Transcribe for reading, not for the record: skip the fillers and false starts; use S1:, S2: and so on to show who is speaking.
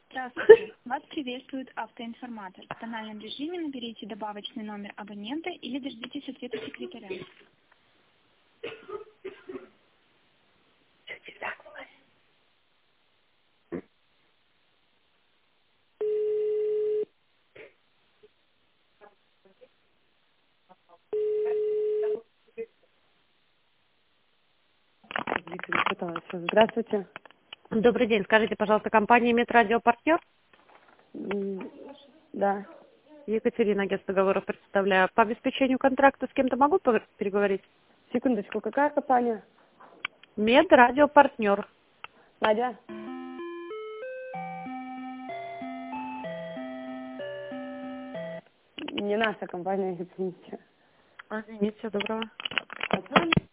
S1: Здравствуйте. Вас приветствует автоинформатор. В тональном режиме наберите добавочный номер абонента или дождитесь ответа секретаря.
S2: Здравствуйте.
S3: Добрый день. Скажите, пожалуйста, компания «Медрадиопартнер»?
S2: Да.
S3: Екатерина, агентство договоров представляю. По обеспечению контракта с кем-то могу переговорить?
S2: Секундочку, какая компания?
S3: «Медрадиопартнер».
S2: Надя? Не наша компания, извините.
S3: Извините, доброго.